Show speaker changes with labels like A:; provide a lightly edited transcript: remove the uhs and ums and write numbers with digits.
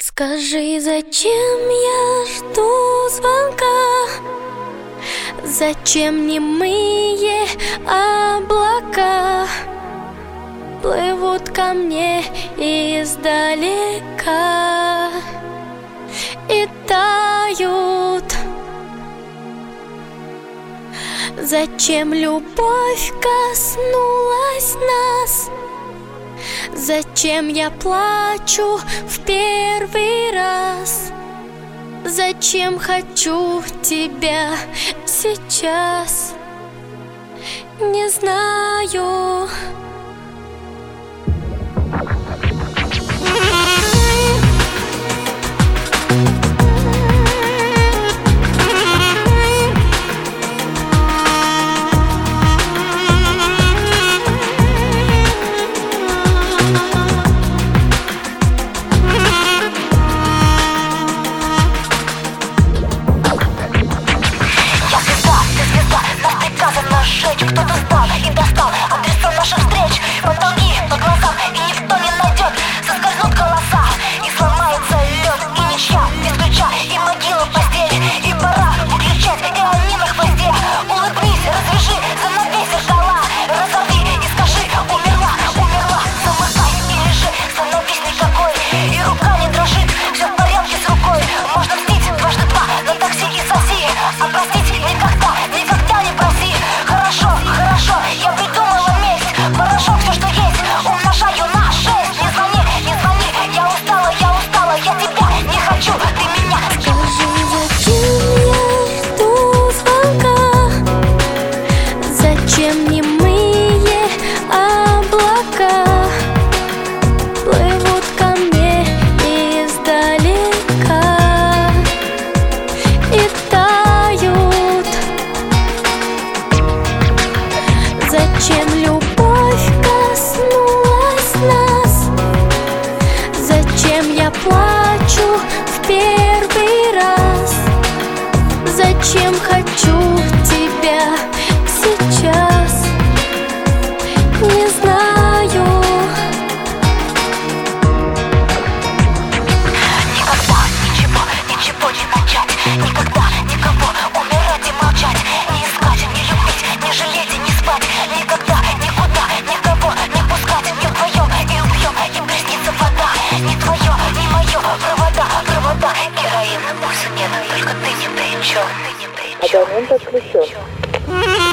A: Скажи, зачем я жду звонка? Зачем немые облака плывут ко мне издалека и тают? Зачем любовь коснулась нас? Зачем я плачу в первый раз? Зачем хочу тебя сейчас? Не знаю.
B: Кто-то сдал и достал адреса наших встреч. Потолки по глазам, и никто не найдет. Соскользнут голоса, и сломается лед. И ничья без ключа, и могила в постели. И пора выключать, и они на хвосте. Улыбнись, развяжи, занавесь зеркала. Разорви и скажи: умерла, умерла. Замыкай и лежи, становись никакой. И рука не дрожит, все в порядке с рукой. Можно мстить дважды два на такси и соси. А простить никогда, никогда не проси. Хорошо, я придумала месть. Порошок, все, что есть, умножаю на 6. Не звони, я устала, я тебя не хочу, ты меня.
A: Скажи, зачем я жду звонка? Зачем немые облака плывут ко мне издалека и тают? Зачем любовь коснулась нас? Зачем я плачу в первый раз? Зачем хочу тебя сейчас? Не знаю.
B: Никогда ничего не начать. Никогда никого умирать и молчать. Не искать, не любить, не жалеть и не спать. Никогда, никуда, никого не пускать. Не вдвоем и убьем, им приснится вода. Не твое, не мое, провода. Героин, пульса нет, только ты не при чем.
C: Абонент отключен.